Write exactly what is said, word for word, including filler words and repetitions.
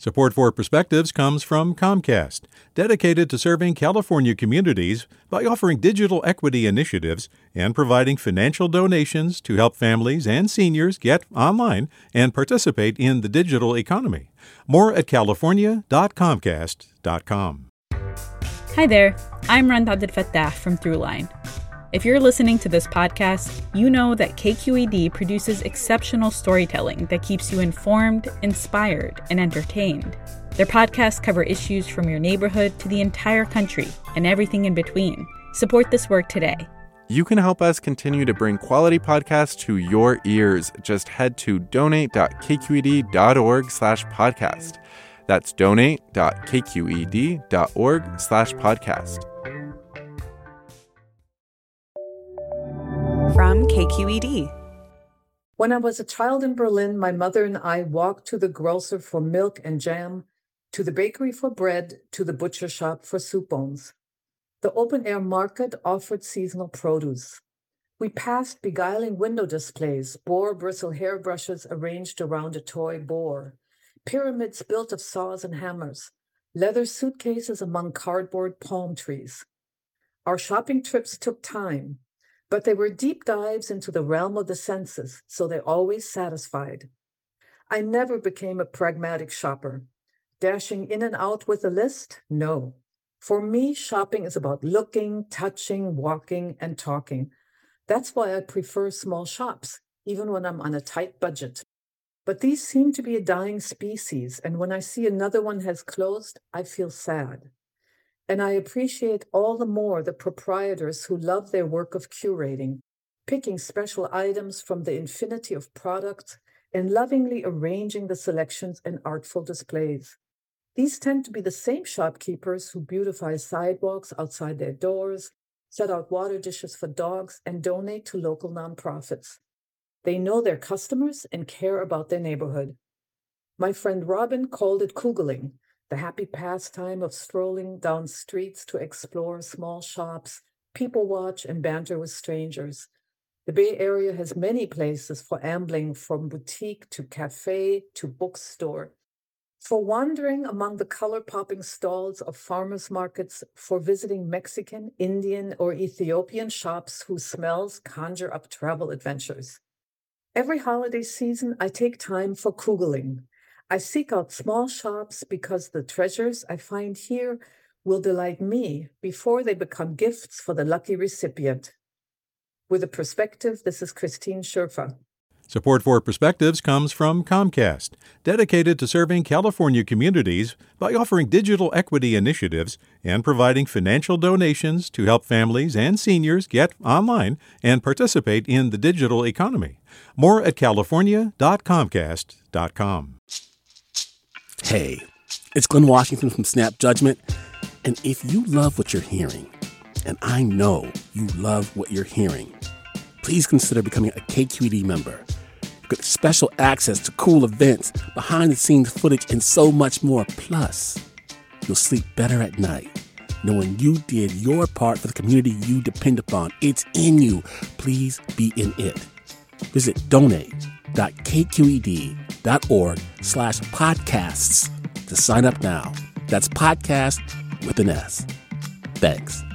Support for Perspectives comes from Comcast, dedicated to serving California communities by offering digital equity initiatives and providing financial donations to help families and seniors get online and participate in the digital economy. More at california dot comcast dot com. Hi there, I'm Rand Abdel Fattah from Throughline. If you're listening to this podcast, you know that K Q E D produces exceptional storytelling that keeps you informed, inspired, and entertained. Their podcasts cover issues from your neighborhood to the entire country and everything in between. Support this work today. You can help us continue to bring quality podcasts to your ears. Just head to donate dot k q e d dot org slash podcast. That's donate dot k q e d dot org slash podcast. From K Q E D. When I was a child in Berlin, my mother and I walked to the grocer for milk and jam, to the bakery for bread, to the butcher shop for soup bones. The open-air market offered seasonal produce. We passed beguiling window displays, boar bristle hairbrushes arranged around a toy boar, pyramids built of saws and hammers, leather suitcases among cardboard palm trees. Our shopping trips took time, but they were deep dives into the realm of the senses, so they always satisfied. I never became a pragmatic shopper. Dashing in and out with a list? No. For me, shopping is about looking, touching, walking, and talking. That's why I prefer small shops, even when I'm on a tight budget. But these seem to be a dying species, and when I see another one has closed, I feel sad. And I appreciate all the more the proprietors who love their work of curating, picking special items from the infinity of products and lovingly arranging the selections in artful displays. These tend to be the same shopkeepers who beautify sidewalks outside their doors, set out water dishes for dogs, and donate to local nonprofits. They know their customers and care about their neighborhood. My friend Robin called it Kugeling, the happy pastime of strolling down streets to explore small shops, people watch, and banter with strangers. The Bay Area has many places for ambling, from boutique to cafe to bookstore, for wandering among the color-popping stalls of farmers' markets, for visiting Mexican, Indian, or Ethiopian shops whose smells conjure up travel adventures. Every holiday season, I take time for Kugeling. I seek out small shops because the treasures I find here will delight me before they become gifts for the lucky recipient. With a perspective, this is Christine Scherfer. Support for Perspectives comes from Comcast, dedicated to serving California communities by offering digital equity initiatives and providing financial donations to help families and seniors get online and participate in the digital economy. More at california dot comcast dot com. Hey, it's Glenn Washington from Snap Judgment, and if you love what you're hearing, and I know you love what you're hearing, please consider becoming a K Q E D member. You get special access to cool events, behind-the-scenes footage, and so much more. Plus, you'll sleep better at night knowing you did your part for the community you depend upon. It's in you. Please be in it. Visit donate dot k q e d dot org slash podcasts to sign up now. That's podcast with an S. Thanks.